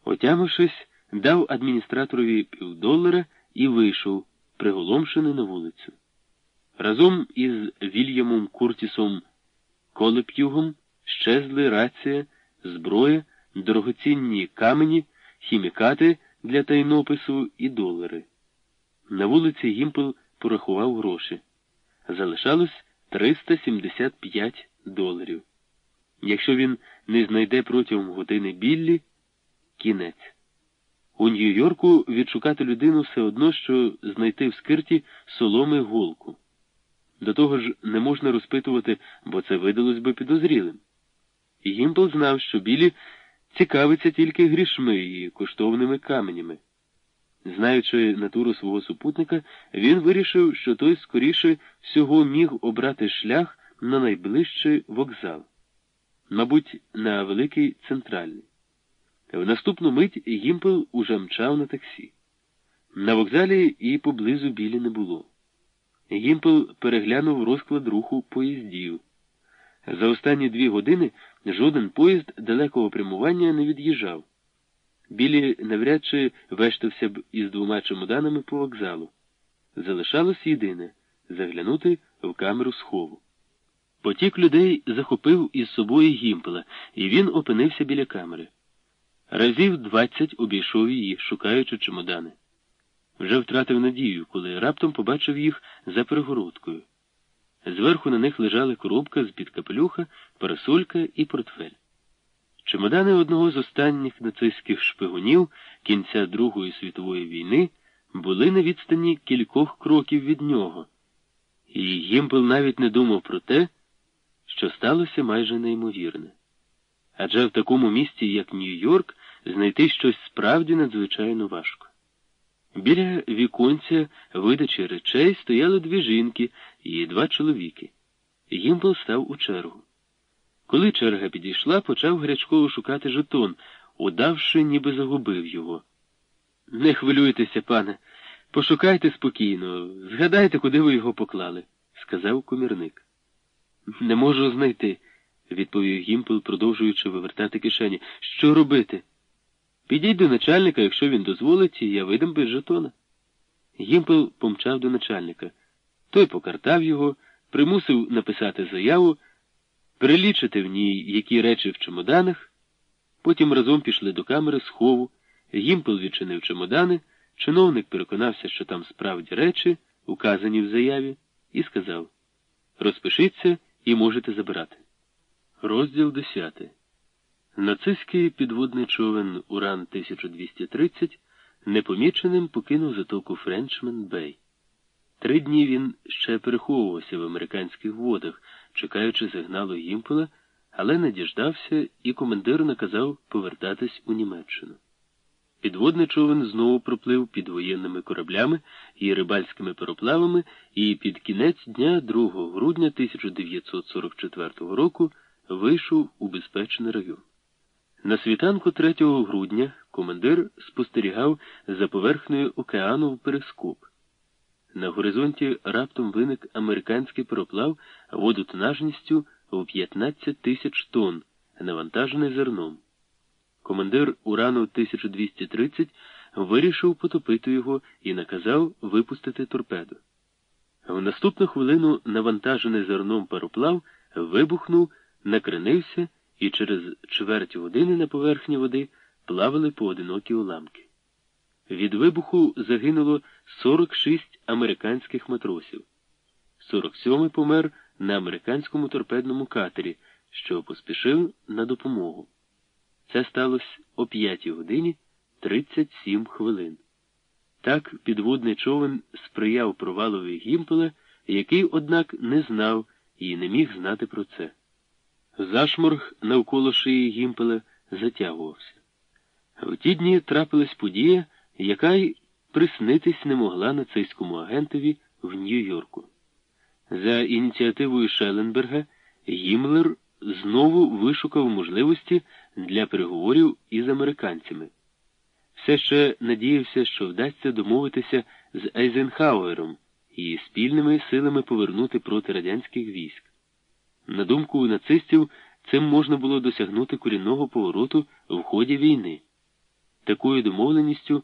Отямившись, дав адміністраторові $50 і вийшов, приголомшений на вулицю. Разом із Вільямом Куртісом Колеп'югом щезли рація, зброя, дорогоцінні камені, хімікати для тайнопису і $. На вулиці Гімпл порахував гроші. Залишалось $375. Якщо він не знайде протягом години Біллі, кінець. У Нью-Йорку відшукати людину все одно, що знайти в скирті соломи голку. До того ж, не можна розпитувати, бо це видалось би підозрілим. Гімпл знав, що Біллі цікавиться тільки грішми і коштовними каменями. Знаючи натуру свого супутника, він вирішив, що той скоріше всього міг обрати шлях на найближчий вокзал. Мабуть, на Великий Центральний. В наступну мить Гімпл уже мчав на таксі. На вокзалі і поблизу Біллі не було. Гімпл переглянув розклад руху поїздів. За останні 2 години жоден поїзд далекого прямування не від'їжджав. Біллі навряд чи вештався б із 2 чемоданами по вокзалу. Залишалось єдине – заглянути в камеру схову. Потік людей захопив із собою Гімпла, і він опинився біля камери. Разів 20 обійшов її, шукаючи чемодани. Вже втратив надію, коли раптом побачив їх за перегородкою. Зверху на них лежали коробка з-під капелюха, парасолька і портфель. Чемодани одного з останніх нацистських шпигунів кінця Другої світової війни були на відстані кількох кроків від нього. І Гімпл навіть не думав про те, що сталося майже неймовірне. Адже в такому місті, як Нью-Йорк, знайти щось справді надзвичайно важко. Біля віконця видачі речей стояли 2 жінки і 2 чоловіки. Гімпл став у чергу. Коли черга підійшла, почав гарячково шукати жетон, удавши, ніби загубив його. «Не хвилюйтеся, пане, пошукайте спокійно, згадайте, куди ви його поклали», – сказав комірник. «Не можу знайти», – відповів Гімпл, продовжуючи вивертати кишені. «Що робити?» «Підіть до начальника, якщо він дозволить, і я видам без жетона». Гімпл помчав до начальника. Той покартав його, примусив написати заяву, перелічити в ній, які речі в чемоданах. Потім разом пішли до камери схову. Гімпл відчинив чемодани, чиновник переконався, що там справді речі, указані в заяві, і сказав: «Розпишіться і можете забирати». Розділ 10. Нацистський підводний човен «Уран-1230» непоміченим покинув затоку Френчмен-Бей. 3 дні він ще переховувався в американських водах, чекаючи сигналу Гімпла, але не діждався, і командир наказав повертатись у Німеччину. Підводний човен знову проплив під воєнними кораблями і рибальськими пароплавами, і під кінець дня 2 грудня 1944 року вийшов у безпечний район. На світанку 3 грудня командир спостерігав за поверхнею океану в перископ. На горизонті раптом виник американський пароплав водотонажністю в 15 тисяч тонн, навантажений зерном. Командир «Урану-1230» вирішив потопити його і наказав випустити торпеду. В наступну хвилину навантажений зерном пароплав вибухнув, накренився, і через чверть години на поверхні води плавали поодинокі уламки. Від вибуху загинуло 46 американських матросів. 47-й помер на американському торпедному катері, що поспішив на допомогу. Це сталося о 5 годині 37 хвилин. Так підводний човен сприяв провалові Гімпела, який, однак, не знав і не міг знати про це. Зашморг навколо шиї Гімпела затягувався. В ті дні трапилась подія, яка й приснитись не могла нацистському агентові в Нью-Йорку. За ініціативою Шелленберга Гіммлер знову вишукав можливості для переговорів із американцями. Все ще надіявся, що вдасться домовитися з Ейзенхауером і спільними силами повернути проти радянських військ. На думку нацистів, цим можна було досягнути корінного повороту в ході війни. Такою домовленістю